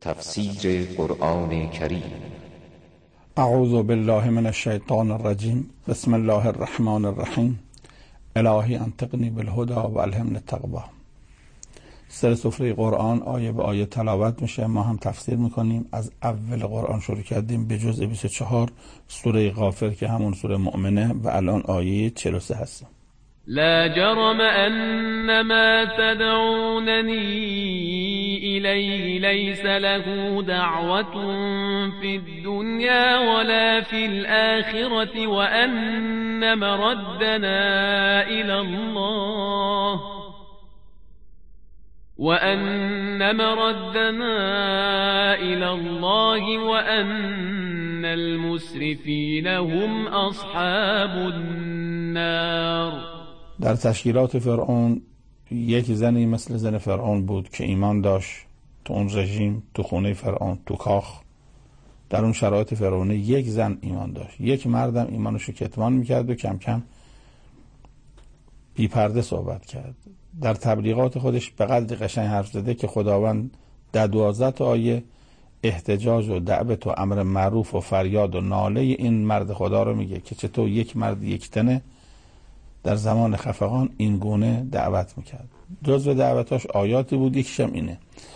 تفسیر قرآن کریم. اعوذ بالله من الشیطان الرجیم. بسم الله الرحمن الرحیم. الهی انطقنی بالهدی و الهمنی التقوی. سر سفره قرآن آیه به آیه تلاوت میشه، ما هم تفسیر میکنیم. از اول قرآن شروع کردیم به جزء 24 سوره غافر که همون سوره مؤمنه و الان آیه 43 هستیم. لا جرم أن ما تدعونني إليه ليس له دعوة في الدنيا ولا في الآخرة وأن مردنا إلى الله وأن المسرفين هم أصحاب النار. در تشکیلات فرعون یک زنی مثل زن فرعون بود که ایمان داشت تو اون رژیم، تو خونه فرعون، تو کاخ، در اون شرایط فرعونی یک زن ایمان داشت. یک مردم ایمانشو کتمان میکرد و کم کم بی پرده صحبت کرد. در تبلیغات خودش به قدری قشنگ حرف زده که خداوند در 12 تا آیه احتجاج و دعوت و امر معروف و فریاد و ناله این مرد خدا رو میگه که چطور یک مرد یک تنه در زمان خفقان این گونه دعوت میکرد. جزو دعوتاش آیاتی بود، یکیشم اینه،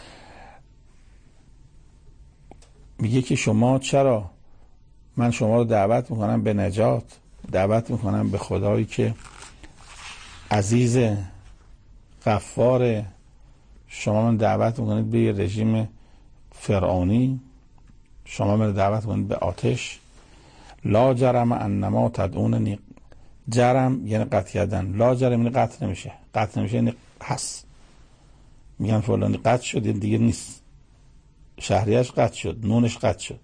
میگه که شما چرا من شما رو دعوت میکنم به نجات، دعوت میکنم به خدایی که عزیز غفار، شما من دعوت میکنید به یه رژیم فرعونی، شما من دعوت میکنید به آتش. لا جرم انما تدعوننی، جرم یعنی قطع کردن، لا جرم یعنی قطع نمیشه، قطع نمیشه یعنی هست. میگن فلانی قطع شد یعنی دیگه نیست، شهریش قطع شد، نونش قطع شد،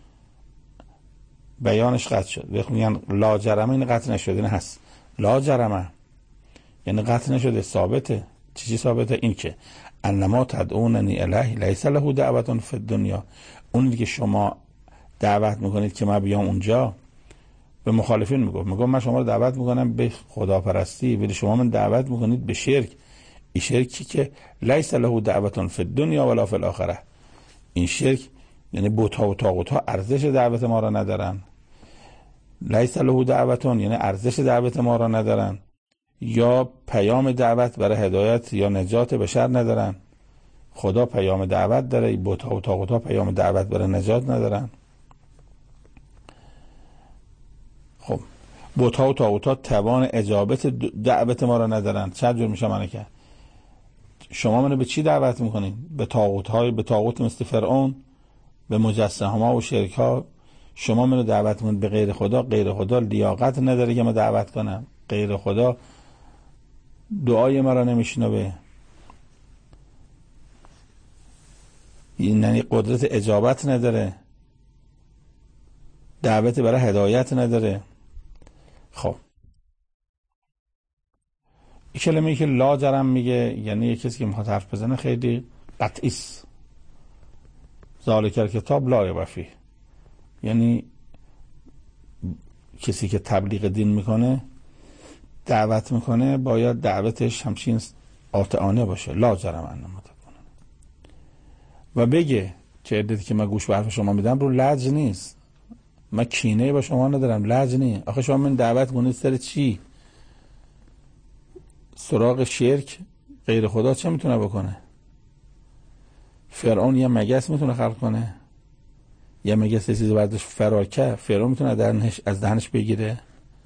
بیانش قطع شد. وقتی میگن لا جرم یعنی قطع نشد یعنی هست. لا جرم یعنی قطع نشده، ثابته. چیزی ثابته؟ این که انما تدعوننی الیه لیس له دعوة فی الدنیا، اونی که شما دعوت میکنید که من بیام اونجا، به مخالفین میگم من شما رو دعوت میکنم به خداپرستی، ولی شما من دعوت میکنید به شرک. این شرکی که لیس له دعوة فی الدنیا ولا فی الاخره، این شرک یعنی بت‌ها و طاغوت‌ها ارزش دعوت ما را ندارن. لیس له دعوة یعنی ارزش دعوت ما را ندارن، یا پیام دعوت برای هدایت یا نجات بشر ندارن. خدا پیام دعوت داره، بت‌ها و طاغوت‌ها پیام دعوت برای نجات ندارن. خب بت‌ها و طاغوت‌ها توان اجابت دعوت ما را ندارن. چه جور میشه منو که شما منو به چی دعوت میکنین؟ به طاغوت‌های، به طاغوت مثل فرعون، به مجسمه‌ها و شرک‌ها. شما منو دعوت میکنید به غیر خدا. غیر خدا لیاقت نداره که من دعوت کنم. غیر خدا دعای مرا نمیشنوه، یعنی قدرت اجابت نداره، دعوت برای هدایت نداره. خب این کلمه‌ای که لا جرم میگه یعنی یک کسی که میخواد حرف بزنه خیلی قطعی است. ذالک الکتاب لا ریب فیه، یعنی کسی که تبلیغ دین میکنه، دعوت میکنه، باید دعوتش همچین قاطعانه باشه. لا جرم انما تدعوننی، و بگه چه عدتی که من گوش به حرف شما میدم رو لج نیست، من کینه با شما ندارم، لج نیست. آخه شما من دعوت کنید سر چی؟ سراغ شرک غیر خدا چه میتونه بکنه؟ فرعون یه مگس میتونه خلق کنه؟ یه مگس چیزی بعدش فراکه فرعون میتونه از دهنش بگیره؟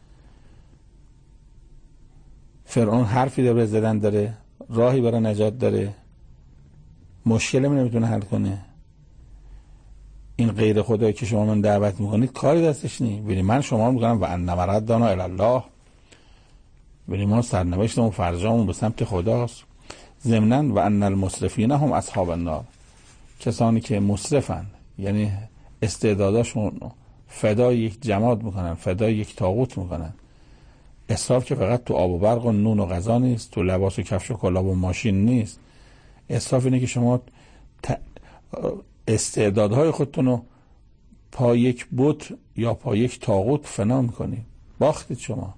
فرعون حرفی داره زدن داره، راهی برای نجات داره، مشکلی نمیتونه حل کنه. این غیر خدایی که شما من دعوت میکنید کاری دستش نیست. ببین من شما رو میگم و ان مردنا الی الله، ببین ما سرنوشتمون فرجامون به سمت خداست. ضمناً و ان المسرفین هم اصحاب النار، کسانی که مسرفن یعنی استعداداشون فدای یک جماد میکنن، فدای یک طاغوت میکنن. اسراف که فقط تو آب و برق و نون و غذا نیست، تو لباس و کفش و کلاه و ماشین نیست. اسراف اینه که شما استعدادهای خودتون رو پا یک بت یا پا یک طاغوت فنا میکنید، باختید شما.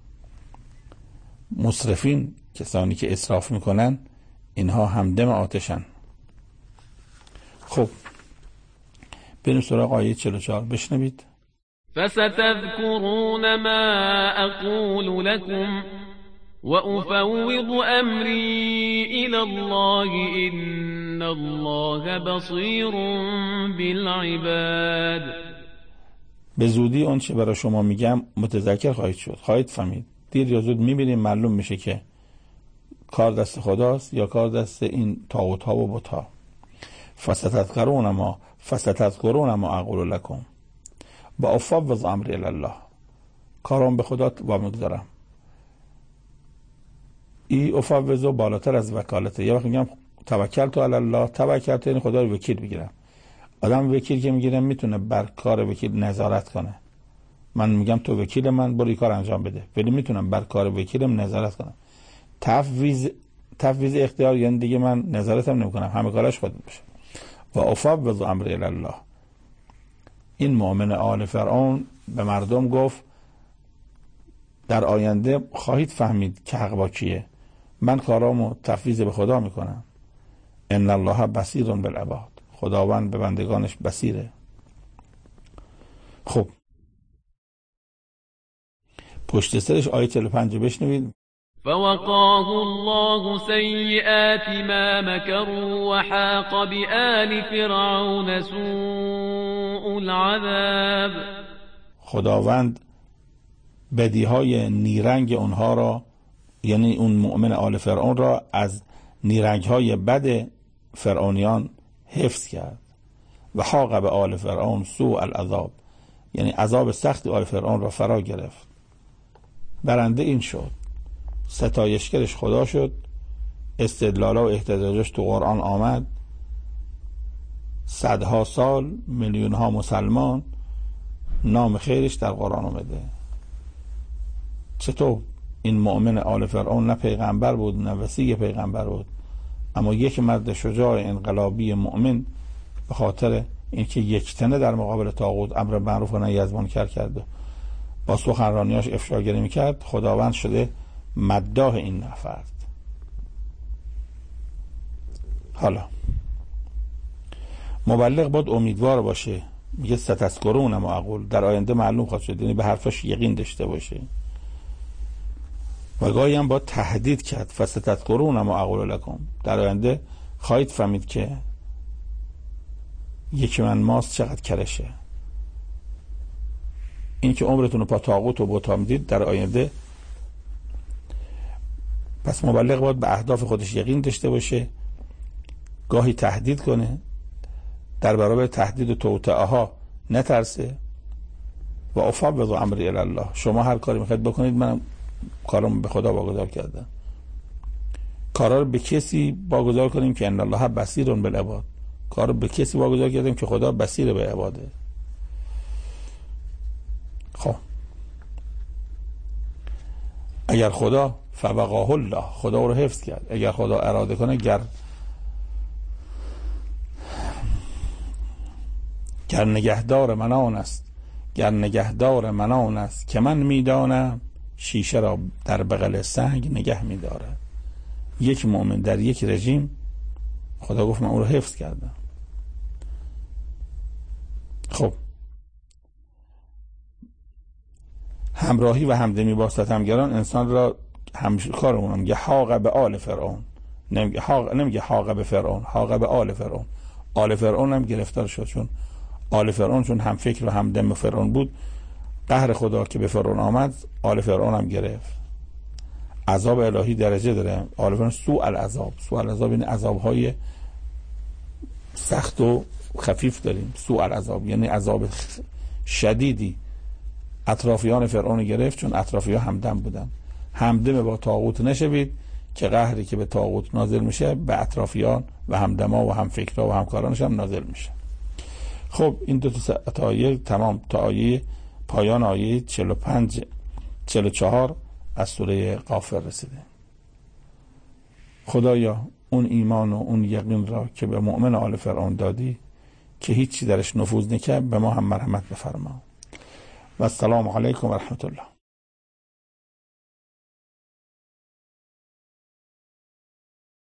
مسرفین کسانی که اسراف میکنن اینها همدم آتشن. خب بریم سراغ آیه 44 بشنوید. فستذكرون ما أقول لكم وأفوض أمري إلى الله إن الله بصير بالعباد. به زودی اون چه برای شما میگم متذکر خواهید شد، خواهید فهمید. دیر یا زود میبینیم معلوم میشه که کار دست خداست یا کار دست این طاغوت ها و بت ها. فستذکرون ما اقول لكم با افوض امری الی الله، کارم به خدا وامیگذارم. این افوض بالاتر از وکالته. یه وقت میگم توکل تو علی الله، توکل تو یعنی خدا رو وکیل بگیرم. آدم وکیل که میگیرم میتونه بر کار وکیل نظارت کنه. من میگم تو وکیل من، برو این کار انجام بده، ولی میتونم بر کار وکیلم نظارت کنم. تفویض اختیار یعنی دیگه من نظارتم نمیکنم، همه کارش خودم بشه. و افوض امری الی الله. این مؤمن آل فرعون به مردم گفت در آینده خواهید فهمید که حق با کیه. من کارامو تفویض به خدا میکنم. ان الله بصیر بالعباد. خداوند به بندگانش بصیره. خب پشت سرش آیه 45 بشنوید. فوقاه الله سیئات ما مکروا وحاق بآل فرعون سوء العذاب. خداوند بدیهای نیرنگ اونها را، یعنی اون مؤمن آل فرعون را، از نیرنگهای بد فرعونیان حفظ کرد. و حاق به آل فرعون سوء العذاب، یعنی عذاب سخت آل فرعون را فرا گرفت. برنده این شد، ستایشگرش خدا شد، استدلالا و احتجاجش تو قرآن آمد، صدها سال میلیونها مسلمان نام خیرش در قرآن آمده. چطور این مؤمن آل فرعون نه پیغمبر بود نه وصی پیغمبر بود، اما یک مرد شجاع انقلابی مؤمن به خاطر اینکه یکتنه در مقابل طاغوت امر معروف و نهی از منکر کرد، با سخنرانیاش افشاگری میکرد، خداوند شده مداح این نفرد. حالا مبلغ باید امیدوار باشه. میگه ستذکرون ما اقول، در آینده معلوم خواهد شد، یعنی به حرفش یقین داشته باشه. و گاهی هم باید تهدید کرد. فستذکرون ما اقول لکم، در آینده خواهید فهمید که یکی من ماست چقدر کرشه. این که عمرتون رو پا طاغوت و بت میدید در آینده. پس مبلغ باید به اهداف خودش یقین داشته باشه، گاهی تهدید کنه، در برابر تهدید و توطئه ها نترسه. و افوض امری الی الله، شما هر کاری میخواید بکنید، منم کارم به خدا واگذار کردم. کارا رو به کسی واگذار کنیم که ان الله بصیر بالعباد. کار رو به کسی واگذار کردیم که خدا بصیر به عباده. خب اگر خدا فوقاه الله، خدا رو حفظ کرد، اگر خدا اراده کنه گر نگهدار من آن است که من میدانم شیشه را در بغل سنگ نگه میداره. یک مؤمن در یک رژیم، خدا گفت من اون رو حفظ کردم. خب همراهی و همدمی با ستمگران انسان را همکارمون میگه حاق به آل فرعون، نمیگه حاق به فرعون، حاق به آل فرعون. آل فرعون هم گرفتار شد، چون آل فرعون چون هم فکر و هم دم فرعون بود، قهر خدا که به فرعون آمد آل فرعون هم گرفت. عذاب الهی درجه داره. آل فرعون سوء العذاب این عذاب‌های سخت و خفیف داریم. سوء العذاب یعنی عذاب شدیدی اطرافیان فرعون گرفت، چون اطرافیان همدم بودن. همدم با طاغوت نشوید که قهری که به طاغوت نازل میشه به اطرافیان و همدما و همفکرها و همکارانش هم نازل میشه. خب این دو تا آیه تمام تا آیه پایان آیه 45-44 از سوره غافر رسیده. خدایا اون ایمان و اون یقین را که به مؤمن آل فرعون دادی که هیچی درش نفوذ نکرد، به ما هم مرحمت بفرما. و السلام علیکم و رحمت الله.